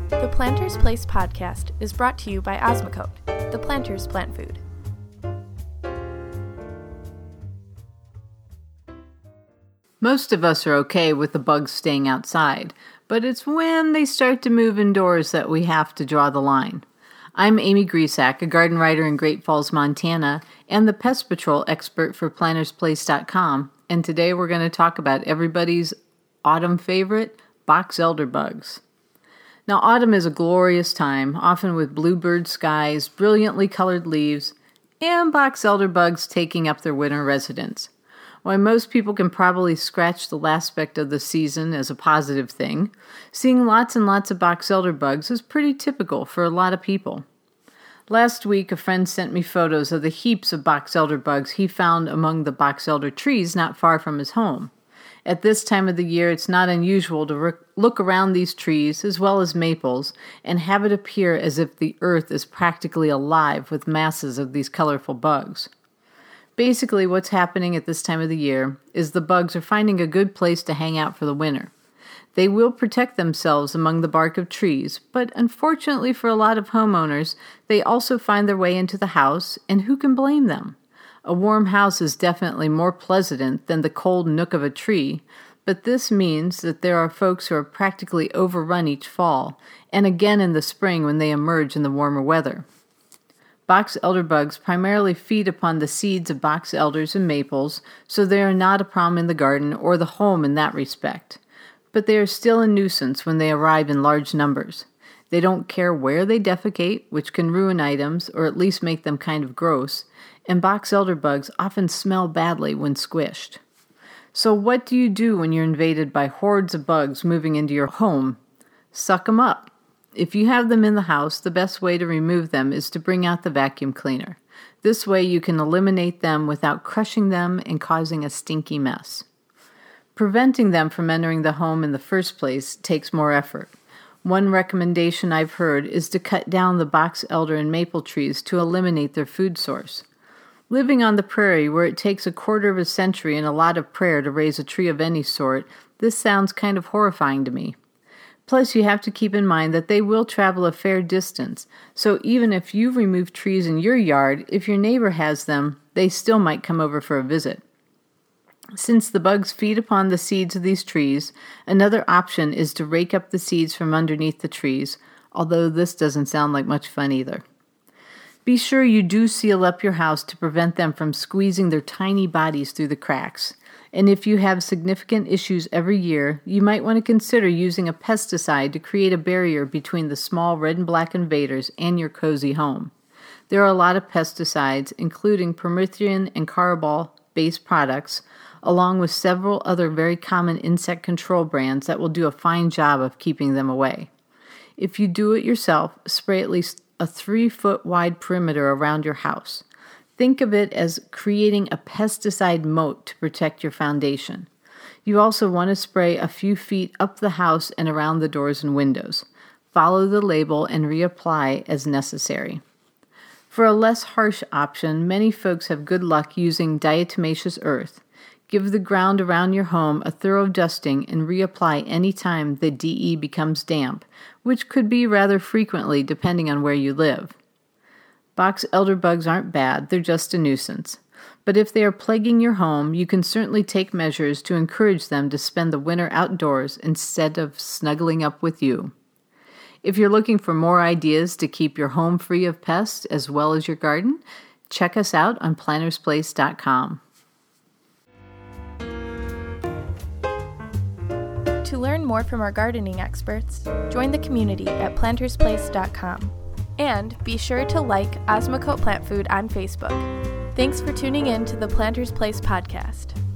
The Planter's Place podcast is brought to you by Osmocote, the Planter's plant food. Most of us are okay with the bugs staying outside, but it's when they start to move indoors that we have to draw the line. I'm Amy Grisak, a garden writer in Great Falls, Montana, and the pest patrol expert for PlantersPlace.com, and today we're going to talk about everybody's autumn favorite, box elder bugs. Now, autumn is a glorious time, often with bluebird skies, brilliantly colored leaves, and box elder bugs taking up their winter residence. While most people can probably scratch the aspect of the season as a positive thing, seeing lots and lots of box elder bugs is pretty typical for a lot of people. Last week, a friend sent me photos of the heaps of box elder bugs he found among the box elder trees not far from his home. At this time of the year, it's not unusual to look around these trees, as well as maples, and have it appear as if the earth is practically alive with masses of these colorful bugs. Basically, what's happening at this time of the year is the bugs are finding a good place to hang out for the winter. They will protect themselves among the bark of trees, but unfortunately for a lot of homeowners, they also find their way into the house, and who can blame them? A warm house is definitely more pleasant than the cold nook of a tree, but this means that there are folks who are practically overrun each fall, and again in the spring when they emerge in the warmer weather. Box elder bugs primarily feed upon the seeds of box elders and maples, so they are not a problem in the garden or the home in that respect. But they are still a nuisance when they arrive in large numbers. They don't care where they defecate, which can ruin items or at least make them kind of gross, and box elder bugs often smell badly when squished. So what do you do when you're invaded by hordes of bugs moving into your home? Suck them up. If you have them in the house, the best way to remove them is to bring out the vacuum cleaner. This way you can eliminate them without crushing them and causing a stinky mess. Preventing them from entering the home in the first place takes more effort. One recommendation I've heard is to cut down the box elder and maple trees to eliminate their food source. Living on the prairie, where it takes a quarter of a century and a lot of prayer to raise a tree of any sort, this sounds kind of horrifying to me. Plus, you have to keep in mind that they will travel a fair distance, so even if you've removed trees in your yard, if your neighbor has them, they still might come over for a visit. Since the bugs feed upon the seeds of these trees, another option is to rake up the seeds from underneath the trees, although this doesn't sound like much fun either. Be sure you do seal up your house to prevent them from squeezing their tiny bodies through the cracks. And if you have significant issues every year, you might want to consider using a pesticide to create a barrier between the small red and black invaders and your cozy home. There are a lot of pesticides, including permethrin and carbol-based products, along with several other very common insect control brands that will do a fine job of keeping them away. If you do it yourself, spray at least a 3-foot wide perimeter around your house. Think of it as creating a pesticide moat to protect your foundation. You also want to spray a few feet up the house and around the doors and windows. Follow the label and reapply as necessary. For a less harsh option, many folks have good luck using diatomaceous earth. Give the ground around your home a thorough dusting and reapply any time the DE becomes damp, which could be rather frequently depending on where you live. Box elder bugs aren't bad, they're just a nuisance. But if they are plaguing your home, you can certainly take measures to encourage them to spend the winter outdoors instead of snuggling up with you. If you're looking for more ideas to keep your home free of pests as well as your garden, check us out on PlantersPlace.com. To learn more from our gardening experts, join the community at PlantersPlace.com. And be sure to like Osmocote Plant Food on Facebook. Thanks for tuning in to the Planter's Place podcast.